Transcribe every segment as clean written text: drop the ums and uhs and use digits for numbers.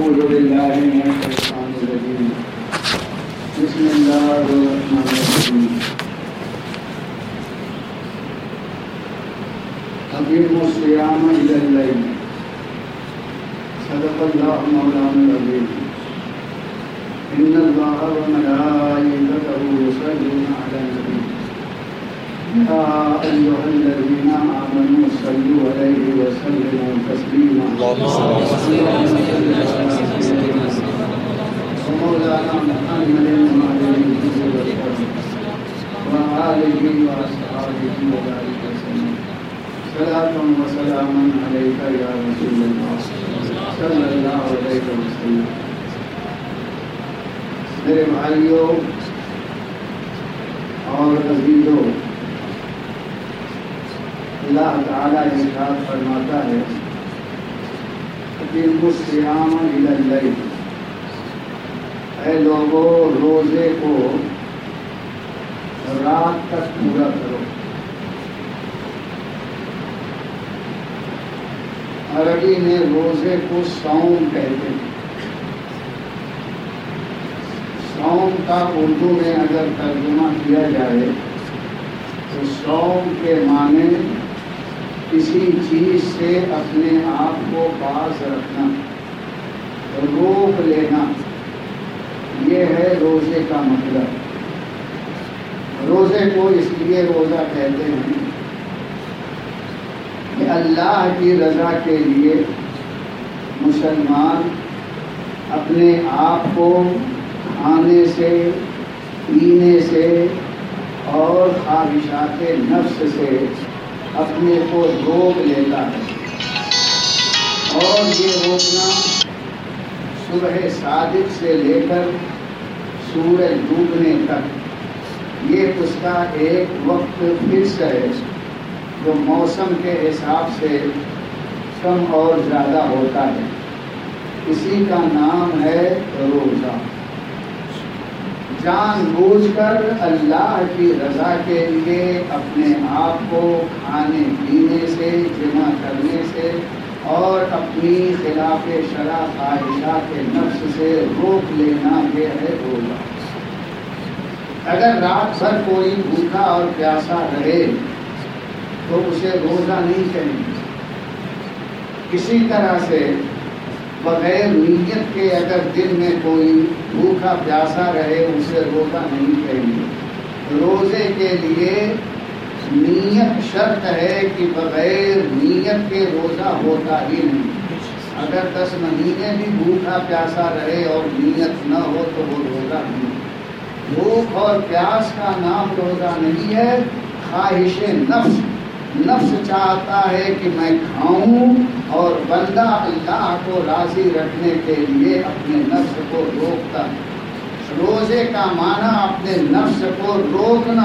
أعوذ بالله من الشيطان الرجيم بسم الله الرحمن الرحيم أقيموا الصيام إلى الليل صدق الله مولانا العظيم إن الله وملائكته يصلون على النبي يا أيها الذين آمنوا صلوا عليه وسلموا تسليما ومولانا محمد وآله وأصحابه وبارك وسلم صلاة وسلاما عليك يا رسول الله صلی اللہ علیہ وسلم۔ میرے بھائیوں اور عزیزوں، اللہ تعالیٰ ارشاد فرماتا ہے اقیموا الصیام الی اللیل، اے لوگوں روزے کو رات تک پورا کرو۔ عربی میں روزے کو صوم کہتے ہیں۔ صوم کا اردو میں اگر ترجمہ کیا جائے تو صوم کے معنی کسی چیز سے اپنے آپ کو باز رکھنا، روک لینا، یہ ہے روزے کا مطلب۔ روزے کو اس لیے روزہ کہتے ہیں کہ اللہ کی رضا کے لیے مسلمان اپنے آپ کو کھانے سے، پینے سے اور خواہشات نفس سے اپنے کو روک لیتا ہے، اور یہ روکنا صبح صادق سے لے کر سورج ڈوبنے تک یہ اس کا ایک وقت فکس ہے جو موسم کے حساب سے کم اور زیادہ ہوتا ہے، اسی کا نام ہے روزہ۔ جان بوجھ کر اللہ کی رضا کے لیے اپنے آپ کو کھانے پینے سے، جمع کرنے سے اور اپنی خلاف شرع خواہشات نفس سے روک لینا، یہ ہے روزہ۔ اگر رات بھر کوئی بھوکا اور پیاسا رہے تو اسے روزہ نہیں کہیں گے۔ کسی طرح سے بغیر نیت کے اگر دل میں کوئی بھوکا پیاسا رہے اسے روزہ نہیں کہیں گے۔ روزے کے لیے نیت شرط ہے کہ بغیر نیت کے روزہ ہوتا ہی نہیں۔ اگر 10 مہینے بھی بھوکا پیاسا رہے اور نیت نہ ہو تو وہ روزہ نہیں۔ بھوک اور پیاس کا نام روزہ نہیں ہے، خواہش نفس چاہتا ہے کہ میں کھاؤں، اور بندہ اللہ کو راضی رکھنے کے لیے اپنے نفس کو روکتا ہے۔ روزے کا معنی اپنے نفس کو روکنا۔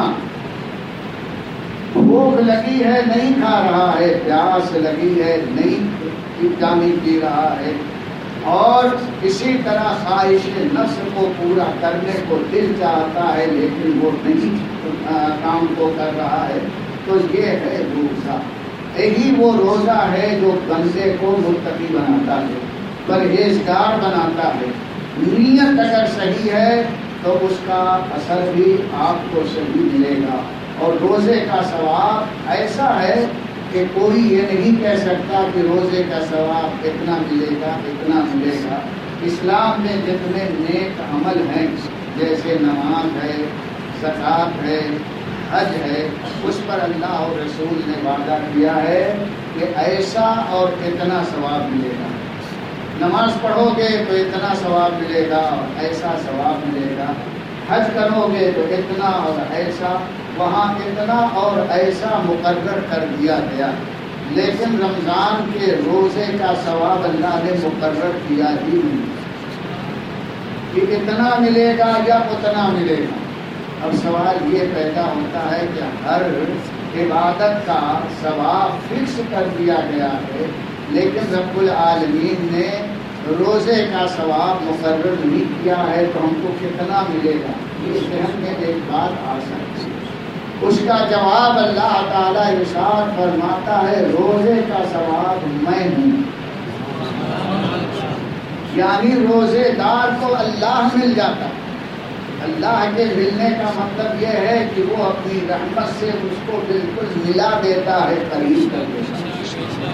بھوک لگی ہے نہیں کھا رہا ہے، پیاس لگی ہے نہیں پانی پی رہا ہے، اور اسی طرح خواہش نفس کو پورا کرنے کو دل چاہتا ہے لیکن وہ نہیں کام کو کر رہا ہے، تو یہ ہے روزہ۔ یہی وہ روزہ ہے جو بندے کو متقی بناتا ہے، پرہیزگار بناتا ہے۔ نیت اگر صحیح ہے تو اس کا اثر بھی آپ کو صحیح ملے گا، اور روزے کا ثواب ایسا ہے کہ کوئی یہ نہیں کہہ سکتا کہ روزے کا ثواب اتنا ملے گا اتنا ملے گا۔ اسلام میں جتنے نیک عمل ہیں جیسے نماز ہے، زکوٰۃ ہے، حج ہے، اس پر اللہ اور رسول نے وعدہ کیا ہے کہ ایسا اور اتنا ثواب ملے گا۔ نماز پڑھو گے تو اتنا ثواب ملے گا اور ایسا ثواب ملے گا، حج کرو گے تو اتنا اور ایسا، وہاں اتنا اور ایسا مقرر کر دیا گیا۔ لیکن رمضان کے روزے کا ثواب اللہ نے مقرر کیا ہی نہیں کہ اتنا ملے گا یا اتنا ملے گا۔ اب سوال یہ پیدا ہوتا ہے کہ ہر عبادت کا ثواب فکس کر دیا گیا ہے، لیکن رب العالمین نے روزے کا ثواب مقرر نہیں کیا ہے، تو ہم کو کتنا ملے گا؟ یہ ذہن میں ایک بات آ سکتی ہے۔ اس کا جواب اللہ تعالیٰ ارشاد فرماتا ہے روزے کا ثواب میں ہوں۔ یعنی روزے دار کو اللہ مل جاتا ہے۔ اللہ کے ملنے کا مطلب یہ ہے کہ وہ اپنی رحمت سے اس کو بالکل ملا دیتا ہے، قریب کر دیتا ہے۔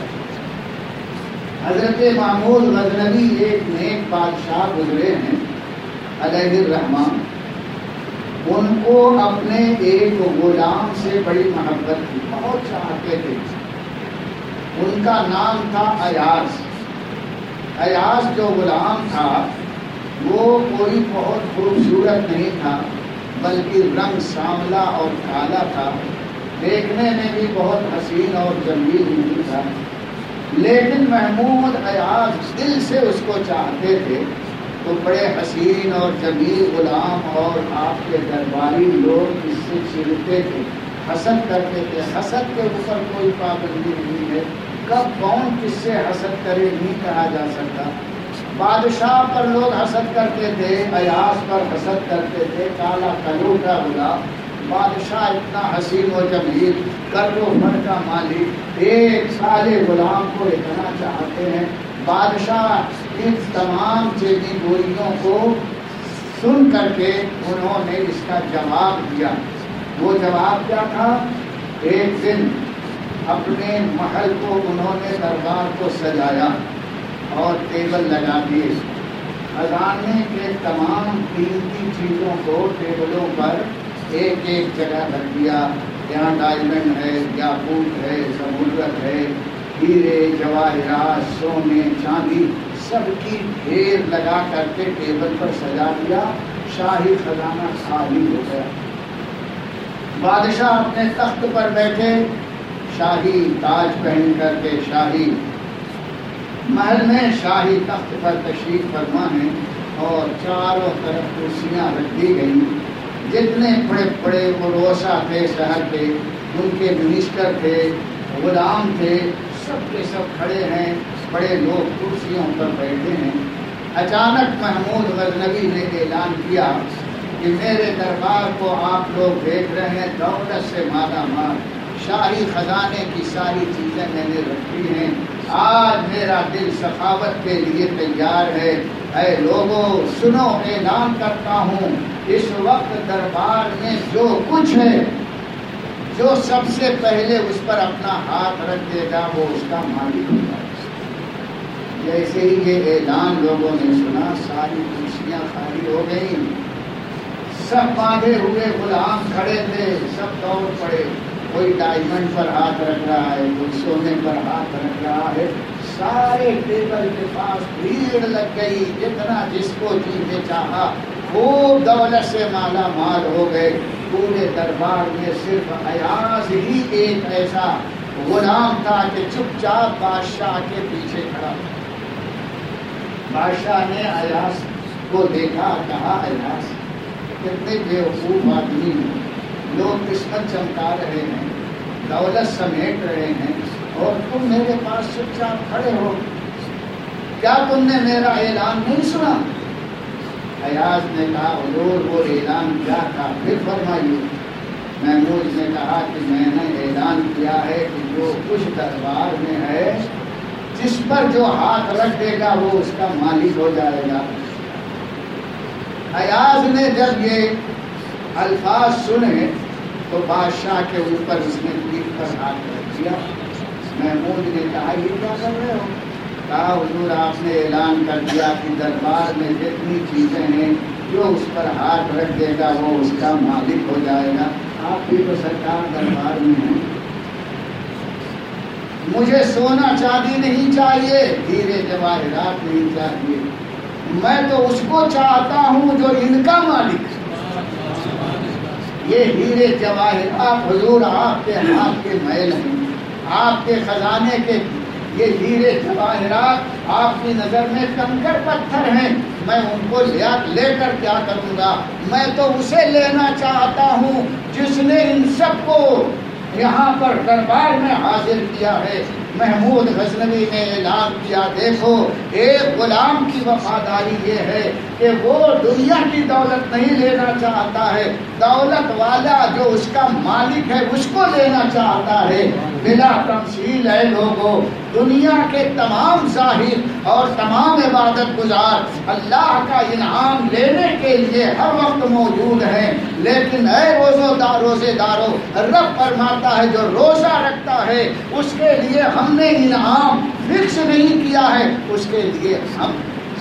حضرت محمود غزنوی ایک نیک بادشاہ گزرے ہیں علیہ الرحمن، ان کو اپنے ایک غلام سے بڑی محبت تھی، بہت چاہتے تھے۔ ان کا نام تھا ایاز۔ ایاز جو غلام تھا وہ کوئی بہت خوبصورت نہیں تھا، بلکہ رنگ سانولا اور کالا تھا، دیکھنے میں بھی بہت حسین اور جمیل نہیں تھا، لیکن محمود ایاز دل سے اس کو چاہتے تھے۔ تو بڑے حسین اور جمیل غلام اور آپ کے درباری لوگ اس سے چڑھتے تھے، حسد کرتے تھے۔ حسد کے اوپر کوئی پابندی نہیں ہے، کب کون کس سے حسد کرے نہیں کہا جا سکتا۔ بادشاہ پر لوگ حسد کرتے تھے، ایاز پر حسد کرتے تھے، کالا کلو کا غلام، بادشاہ اتنا حسین و جمیل، کر و فر کا مالک، ایک کالے غلام کو اتنا چاہتے ہیں۔ بادشاہ ان تمام چینی گوئیوں کو سن کر کے انہوں نے اس کا جواب دیا۔ وہ جواب کیا تھا؟ ایک دن اپنے محل کو انہوں نے دربار کو سجایا اور ٹیبل لگا دیے، خزانے کے تمام قیمتی چیزوں کو ٹیبلوں پر ایک ایک جگہ رکھ دیا۔ یہاں ڈائمنڈ ہے، یاقوت ہے، زمرد ہے، ہیرے جواہرات، سونے چاندی، سب کی ڈھیر لگا کر کے ٹیبل پر سجا دیا۔ شاہی خزانہ خالی ہو گیا۔ بادشاہ اپنے تخت پر بیٹھے، شاہی تاج پہن کر کے شاہی محل میں شاہی تخت پر تشریف فرما ہے، اور چاروں طرف کرسیاں رکھ دی گئی۔ جتنے بڑے بڑے مروسا تھے شہر کے، ان کے منسٹر تھے، غلام تھے، سب کے سب کھڑے ہیں، بڑے لوگ کرسیوں پر بیٹھے ہیں۔ اچانک محمود غزنوی نے اعلان کیا کہ میرے دربار کو آپ لوگ دیکھ رہے ہیں، دولت سے مالا مال، شاہی خزانے کی ساری چیزیں میں نے رکھی ہیں۔ آج میرا دل سخاوت کے لیے تیار ہے۔ اے لوگوں سنو، اعلان کرتا ہوں، اس وقت دربار میں جو کچھ ہے، جو سب سے پہلے اس پر اپنا ہاتھ رکھ دے گا وہ اس کا مالک ہوگا۔ جیسے ہی یہ اعلان لوگوں نے سنا، ساری کرسیاں خالی ہو گئیں، سب باندھے ہوئے غلام کھڑے تھے، سب دوڑ پڑے، کوئی ڈائمنڈ پر ہاتھ رکھ رہا ہے، کوئی سونے پر ہاتھ رکھ رہا ہے، سارے ٹیبل کے پاس بھیڑ لگ گئی، جتنا جس کو جینے چاہا، خوب دولت سے مالا مال ہو گئے۔ پورے دربار میں صرف ایاز ہی ایک ایسا غلام تھا کہ چپ چاپ بادشاہ کے پیچھے کھڑا۔ بادشاہ نے ایاز کو دیکھا، کہا ایاز کتنے بیوقوف آدمی ہیں، لوگ قسمت چمکا رہے ہیں، دولت سمیٹ رہے ہیں، اور تم میرے پاس چپ چاپ کھڑے ہو، کیا تم نے میرا اعلان نہیں سنا؟ ایاز نے کہا حضور وہ اعلان کیا تھا، پھر فرمائیے۔ محمود نے کہا کہ میں نے اعلان کیا ہے کہ جو کچھ دربار میں ہے، جس پر جو ہاتھ رکھ دے گا وہ اس کا مالک ہو جائے گا۔ ایاز نے جب یہ الفاظ سنے تو بادشاہ کے اوپر اس نے پیٹھ پر ہاتھ رکھ دیا۔ محمود نے کہا یہ کیا کر رہے ہو؟ کہا حضور آپ نے اعلان کر دیا کہ دربار میں جتنی چیزیں ہیں جو اس پر ہاتھ رکھ دے گا وہ اس کا مالک ہو جائے گا۔ آپ بھی تو سرکار دربار میں ہیں، مجھے سونا چاندی نہیں چاہیے، ہیرے جواہرات نہیں چاہیے، میں تو اس کو چاہتا ہوں جو ان کا مالک ہے۔ یہ ہیرے جواہرات حضور آپ کے ہاتھ کے محل ہیں، آپ کے خزانے کے یہ ہیرے جواہرات آپ کی نظر میں کنکر پتھر ہیں، میں ان کو لے کر کیا کروں گا؟ میں تو اسے لینا چاہتا ہوں جس نے ان سب کو یہاں پر دربار میں حاضر کیا ہے۔ محمود غزنوی نے اعلان کیا، دیکھو ایک غلام کی وفاداری یہ ہے کہ وہ دنیا کی دولت نہیں لینا چاہتا ہے، دولت والا جو اس کا مالک ہے اس کو لینا چاہتا ہے۔ بلا تمثیل ہے لوگوں، دنیا کے تمام ظاہر اور تمام عبادت گزار اللہ کا انعام لینے کے لیے ہر وقت موجود ہیں، لیکن اے روزے دارو، رب فرماتا ہے جو روزہ رکھتا ہے اس کے لیے ہم نے انعام فکس نہیں کیا ہے، اس کے لیے ہم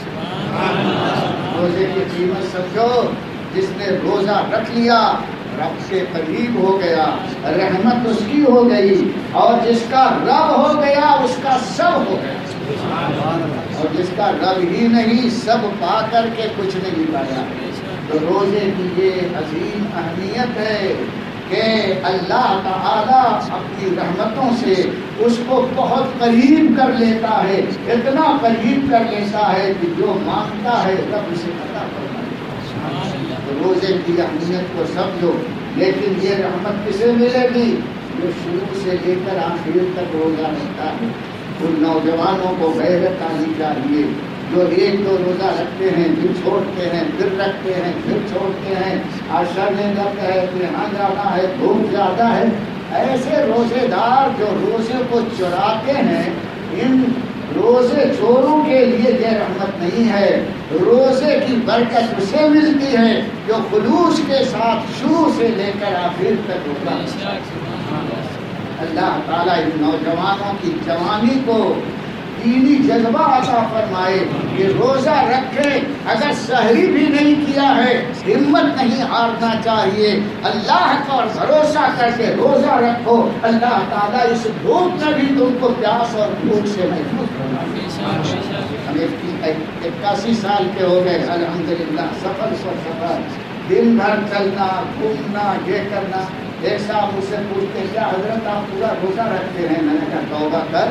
روزے کی قیمت سمجھو۔ جس نے روزہ رکھ لیا رب سے قریب ہو گیا، رحمت اس کی ہو گئی، اور جس کا رب ہو گیا اس کا سب ہو گیا، اور جس کا رب ہی نہیں سب پا کر کے کچھ نہیں پایا۔ تو روزے کی یہ عظیم اہمیت ہے کہ اللہ تعالیٰ اپنی رحمتوں سے اس کو بہت قریب کر لیتا ہے، اتنا قریب کر لیتا ہے کہ جو مانگتا ہے رب اسے عطا فرماتا ہے۔ روزے کی اہمیت کو سمجھو، لیکن یہ رحمت کسے ملے گی؟ جو شروع سے لے کر آخر تک روزہ رکھتا ہے۔ ان نوجوانوں کو غیرت آنی چاہیے جو ایک دو روزہ رکھتے ہیں پھر چھوڑتے ہیں، پھر رکھتے ہیں پھر چھوڑتے ہیں، آج شرنے لگتا ہے کہ یہاں جانا ہے، دھوپ زیادہ ہے۔ ایسے روزے دار جو روزے کو چراتے ہیں، ان روزے چوروں کے لیے یہ رحمت نہیں ہے۔ روزے کی برکت اسے ملتی ہے جو خلوص کے ساتھ شروع سے لے کر آخر تک ہوتا ہے۔ اللہ تعالیٰ ان نوجوانوں کی جوانی کو دینی جذبہ عطا فرمائے کہ روزہ رکھے، اگر سحری بھی نہیں کیا ہے ہمت نہیں ہارنا چاہیے، اللہ کا بھروسہ کر کے روزہ رکھو، اللہ تعالیٰ اس دھوپ میں بھی تم کو پیاس اور بھوک سے محفوظ فرمائے۔ ہم 81 سال کے ہو گئے الحمدللہ، سفر پر سفر، دن بھر چلنا گھومنا یہ کرنا۔ ایک صاحب مجھ سے پوچھتے کیا حضرت آپ پورا روزہ رکھتے ہیں؟ میں نے کہا توبہ کر۔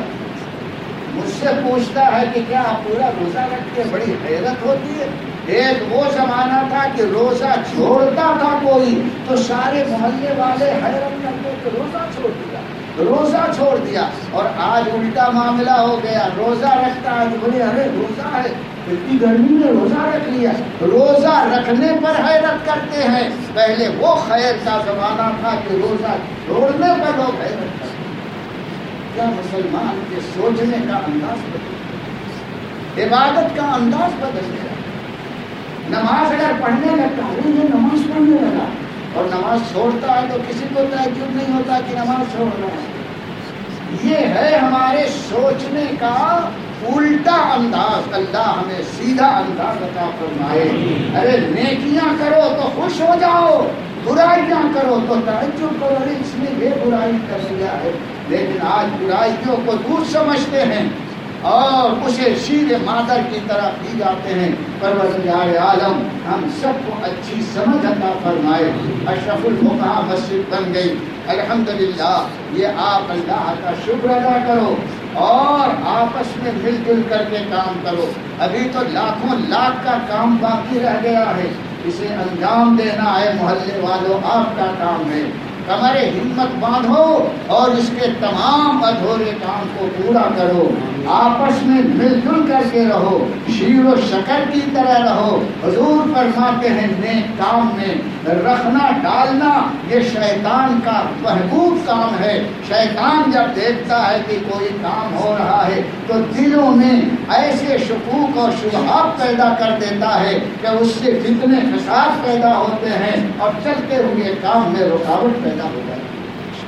مجھ سے پوچھتا ہے کہ کیا آپ پورا روزہ رکھتے ہیں؟ بڑی حیرت ہوتی ہے۔ ایک وہ زمانہ تھا کہ روزہ چھوڑتا تھا کوئی تو سارے محلے والے حیرت کرتے کہ روزہ چھوڑ دیا، روزہ چھوڑ دیا، اور آج الٹا معاملہ ہو گیا، روزہ رکھتا ہے تو بولے ارے روزہ ہے، اتنی گرمی میں روزہ رکھ لیا۔ روزہ رکھنے پر حیرت کرتے ہیں، پہلے وہ خیر کا زمانہ تھا کہ روزہ چھوڑنے پر لوگ حیرت کرتے۔ کیا مسلمان کے سوچنے کا انداز بدل گیا، عبادت کا انداز بدل گیا۔ نماز اگر پڑھنے لگتا ہے یہ نماز پڑھنے لگا اور نماز چھوڑتا ہے تو کسی کو تعجب نہیں ہوتا کہ نماز چھوڑ رہا ہے۔ یہ ہے ہمارے سوچنے کا الٹا انداز۔ اللہ ہمیں سیدھا انداز عطا فرمائے۔ ارے نیکیاں کرو تو خوش ہو جاؤ، برائیاں کرو تو تعجب کرو، ارے اس نے یہ برائی کر لیا ہے۔ لیکن آج برائیوں کو دور سمجھتے ہیں اور اسے شیر مادر کی طرح پی جاتے ہیں۔ پروردگار عالم ہم سب کو اچھی سمجھ عطا فرمائے۔ اشرف الفقہاء مسجد بن گئی الحمدللہ، یہ آپ اللہ کا شکر ادا کرو اور آپس میں مل جل کر کے کام کرو۔ ابھی تو لاکھوں لاکھ کا کام باقی رہ گیا ہے، اسے انجام دینا ہے محلے والوں، آپ کا کام ہے۔ کمر ہمت باندھو اور اس کے تمام ادھورے کام کو پورا کرو، آپس میں مل جل کر کے رہو، شیر و شکر کی طرح رہو۔ حضور فرماتے ہیں نیک کام میں رکھنا ڈالنا یہ شیطان کا محبوب کام ہے۔ شیطان جب دیکھتا ہے کہ کوئی کام ہو رہا ہے تو دلوں میں ایسے شکوک اور شبہات پیدا کر دیتا ہے کہ اس سے جتنے فساد پیدا ہوتے ہیں اور چلتے ہوئے کام میں رکاوٹ پیدا ہو جاتی ہے۔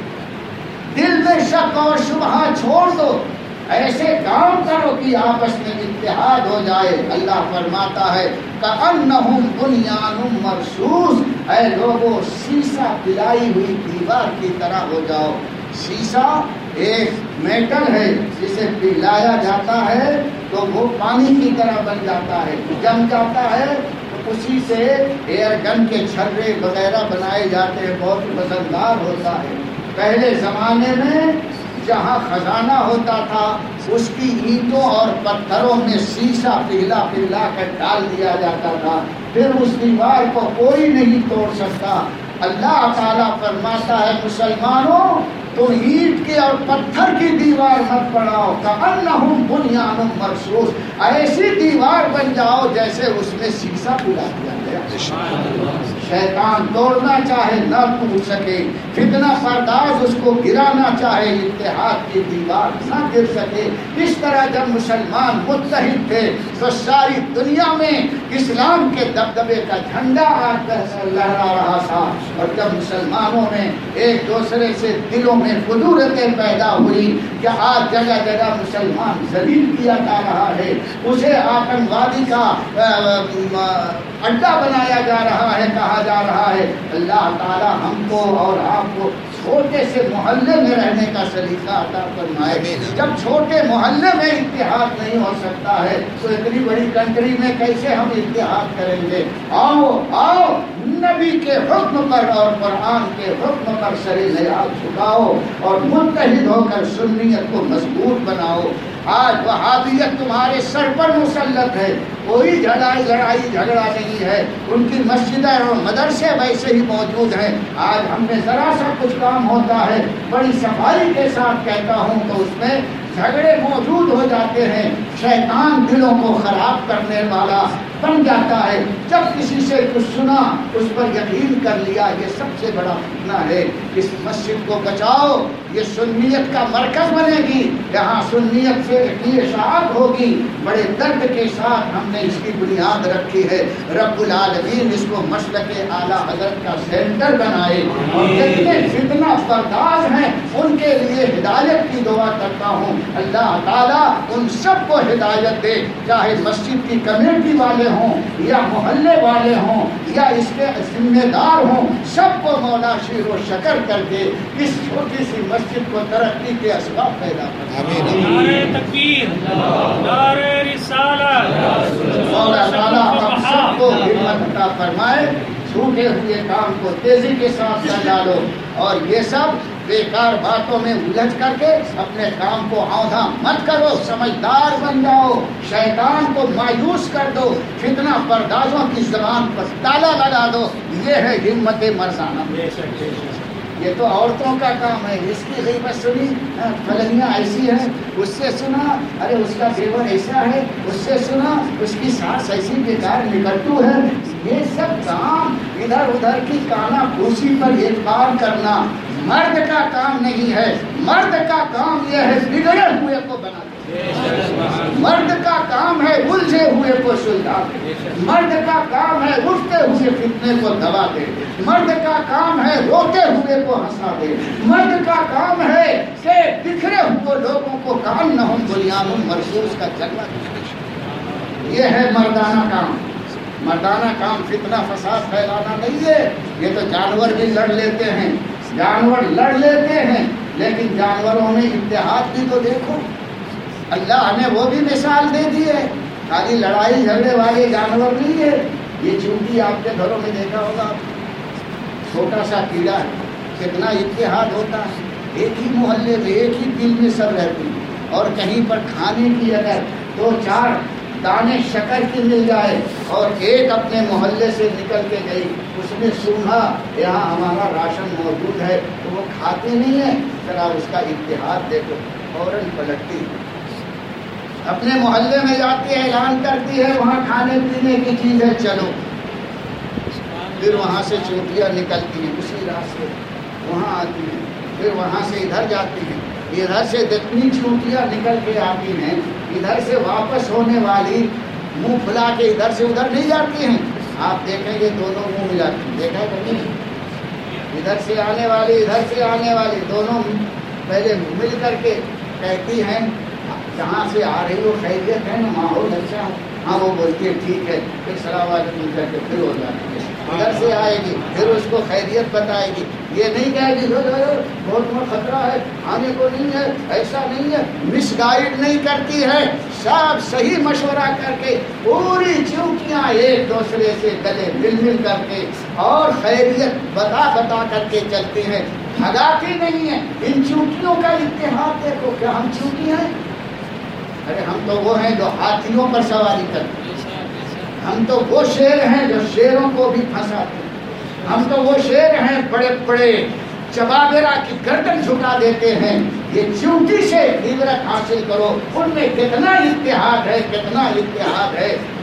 دل میں شک اور شبہ چھوڑ دو، ایسے کام کرو کہ آپس میں اتحاد ہو جائے۔ اللہ فرماتا ہے کأنہم بنیان مرصوص، اے لوگوں سیسا پلائی ہوئی دیوار کی طرح ہو جاؤ۔ سیسا ایک میٹل ہے، جسے پلایا جاتا ہے تو وہ پانی کی طرح بن جاتا ہے، جم جاتا ہے، تو اسی سے ایئر گن کے چھرے وغیرہ بنائے جاتے ہیں، بہت وزندار ہوتا ہے۔ پہلے زمانے میں جہاں خزانہ ہوتا تھا اس کی اینٹوں اور پتھروں میں سیسا پگھلا کر ڈال دیا جاتا تھا، پھر اس دیوار کو کوئی نہیں توڑ سکتا۔ اللہ تعالیٰ فرماتا ہے مسلمانوں تم اینٹ کے اور پتھر کی دیوار مت بناؤ، کأنہم بنیان مرصوص، ایسی دیوار بن جاؤ جیسے اس میں سیسا پگھلا دیا جائے۔ شیطان توڑنا چاہے نہ ٹوٹ سکے، فتنہ پرداز اس کو گرانا چاہے اتحاد کی دیوار نہ گر سکے۔ اس طرح جب مسلمان متحد تھے تو ساری دنیا میں اسلام کے دبدبے کا جھنڈا لہرا رہا تھا، اور جب مسلمانوں میں ایک دوسرے سے دلوں میں خدورتیں پیدا ہوئی کہ آج جگہ جگہ مسلمان ذلیل کیا جا رہا ہے، اسے آتنکوادی کا اڈا بنایا جا رہا ہے، کہا جا رہا ہے، اللہ تعالی ہم کو اور آپ کو چھوٹے سے محلے میں رہنے کا سلیقہ عطا فرمائے۔ جب چھوٹے محلے میں اتحاد نہیں ہو سکتا ہے تو اتنی بڑی کنٹری میں کیسے ہم اتحاد کریں گے؟ آؤ آؤ نبی کے حکم پر اور قرآن کے حکم پر سر نیاز جھکاؤ اور متحد ہو کر سنیت کو مضبوط بناؤ۔ آج وہابیت تمہارے سر پر مسلط ہے، کوئی لڑائی جھگڑا نہیں ہے، ان کی مسجدیں اور مدرسے ویسے ہی موجود ہیں۔ آج ہم میں ذرا سا کچھ کام ہوتا ہے، بڑی صفائی کے ساتھ کہتا ہوں تو اس میں جھگڑے موجود ہو جاتے ہیں۔ شیطان دلوں کو خراب کرنے والا بن جاتا ہے، جب کسی سے کچھ سنا اس پر یقین کر لیا، یہ سب سے بڑا فتنہ ہے۔ اس مسجد کو بچاؤ، یہ سنیت کا مرکز بنے گی، یہاں سنیت سے کی اشاعت ہوگی۔ بڑے درد کے ساتھ ہم نے اس کی بنیاد رکھی ہے، رب العالمین اس کو مسلک اعلیٰ حضرت کا سینٹر بنائے، اور جتنے فتنہ پرداز ہیں ان کے لیے ہدایت کی دعا کرتا ہوں، اللہ تعالیٰ ان سب کو ہدایت دے، چاہے مسجد کی کمیٹی والے ہوں یا محلے والے ہوں یا اس کے ذمہ دار ہوں، سب کو مولا شیر و شکر کر کے اس چھوٹی سی مسجد کو ترقی کے اسباب پیدا کرے۔ نعرہ تکبیر، نعرہ رسالت، مولا تعالیٰ ہم سب کو ہمت عطا فرمائے، چھوٹے ہوئے کام کو تیزی کے ساتھ کر ڈالو، اور یہ سب بیکار باتوں میں الجھ کر کے اپنے کام کو آدھا مت کرو، سمجھدار بن جاؤ، شیطان کو مایوس کر دو، فتنہ پردازوں کی زبان پر تالا لگا دو۔ یہ ہے ہمت مرزانہ۔ یہ تو عورتوں کا کام ہے، اس کی غیبت سنی، فلانیاں ایسی ہے، اس سے سنا، ارے اس کا دیور ایسا ہے، اس سے سنا، اس کی ساس ایسی بیکار نکٹو ہے۔ یہ سب کام ادھر ادھر کی کانا پھوسی پر اعتبار کرنا مرد کا کام نہیں ہے۔ مرد کا کام یہ ہے بگڑے ہوئے کو بنا دے، مرد کا کام ہے الجھے ہوئے کو سلجھا دے، مرد کا کام ہے اٹھتے ہوئے فتنے کو دبا دے، مرد کا کام ہے روتے ہوئے کو ہنسا دے، مرد کا کام ہے کہ بکھرے ہوئے لوگوں کو کان نہ ہوں بنیان مرسوس کا جلوہ دے۔ یہ ہے مردانہ کام۔ مردانہ کام فتنہ فساد پھیلانا نہیں ہے۔ یہ تو جانور بھی لڑ لیتے ہیں، جانور لڑ لیتے ہیں، لیکن جانوروں میں اتحاد بھی تو دیکھو، اللہ نے وہ بھی مثال دے دی ہے۔ خالی لڑائی جھگڑے والے جانور نہیں ہے۔ یہ چونٹی آپ کے گھروں میں دیکھا ہوگا، چھوٹا سا کیڑا ہے، کتنا اتحاد ہوتا ہے، ایک ہی محلے میں ایک ہی دل میں سب رہتے ہیں، اور کہیں پر کھانے کی اگر 2-4 دانے شکر کی مل جائے اور ایک اپنے محلے سے نکل کے گئی، اس نے سنا یہاں ہمارا راشن موجود ہے، تو وہ کھاتے نہیں ہیں، ذرا اس کا اتحاد دیکھو، فوراً پلٹتی ہے، اپنے محلے میں جاتی ہے، اعلان کرتی ہے وہاں کھانے پینے کی چیز ہے، چلو، پھر وہاں سے چونٹیاں نکلتی ہیں اسی راستے، وہاں آتی ہیں، پھر وہاں سے ادھر جاتی ہیں، ادھر سے جتنی چونٹیاں نکل کے آتی ہیں، ادھر سے واپس ہونے والی منہ پھلا کے ادھر سے ادھر نہیں جاتی ہیں، آپ دیکھیں گے دونوں منہ ملاتی ہیں، دیکھا کبھی؟ ادھر سے آنے والی ادھر سے آنے والی دونوں پہلے مل کر کے کہتی ہیں جہاں سے آ رہی ہو خیریت ہے نا، ماحول اچھا ہے، ہاں وہ بولتی ہے ٹھیک ہے، پھر سلام علیکم کر کے پھر ہو جاتی ہے، ادھر سے آئے گی پھر اس کو خیریت بتائے گی، یہ نہیں کہے گی بہت بڑا خطرہ ہے آنے کو نہیں ہے، ایسا نہیں ہے، مس گائیڈ نہیں کرتی ہے، سب صحیح مشورہ کر کے پوری چونٹیاں ایک دوسرے سے گلے مل کر کے اور خیریت بتا کر کے چلتی ہیں، بھگاتی نہیں ہے۔ ان چونٹیوں کا اتحاد دیکھو، کیا ہم چونٹی ہیں؟ ارے ہم تو وہ ہیں جو ہاتھیوں پر سواری کرتے ہیں، ہم تو وہ شیر ہیں جو شیروں کو بھی پھنساتے ہیں، ہم تو وہ شیر ہیں بڑے بڑے چبابرا کی گردن جھکا دیتے ہیں۔ یہ چونٹی سے عبرت حاصل کرو، ان میں کتنا اتحاد ہے، کتنا اتحاد ہے، نہ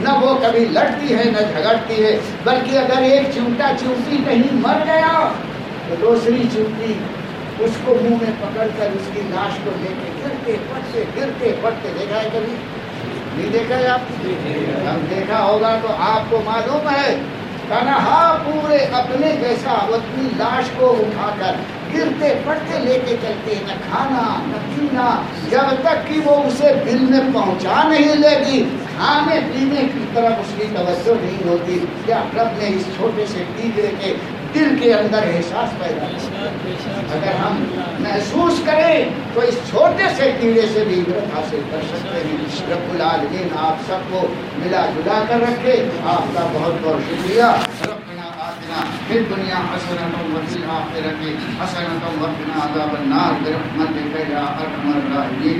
نہ وہ کبھی لڑتی ہے نہ جھگڑتی ہے، بلکہ اگر ایک چیونٹا چیونٹی کہیں مر گیا تو دوسری چیونٹی اس کو منہ میں پکڑ کر اس کی لاش کو لے کے گرتے پڑتے دیکھا ہے کبھی؟ نہیں دیکھا ہے آپ؟ ہم دیکھا ہوگا تو آپ کو معلوم ہے تنہا پورے اپنے جیسا اپنی لاش کو اٹھا کر گرتے پڑتے لے کے چلتے، نہ کھانا نہ پینا، جب تک کہ وہ اسے دل میں پہنچا نہیں لے گی، کھانے پینے کی طرف اس کی توجہ نہیں ہوتی۔ کیا رب نے اس چھوٹے سے ٹیکرے کے دل کے اندر احساس پیدا کیا؟ اگر ہم محسوس کریں تو اس چھوٹے سے کیڑے سے بھی عبرت حاصل کر سکتے ہیں۔ رب العالمین آپ سب کو ملا جلا کر رکھے، آپ کا بہت بہت شکریہ۔ ربنا آتنا فی الدنیا حسنۃ وفی الآخرۃ حسنۃ وقنا عذاب النار برحمتک یا ارحم الراحمین۔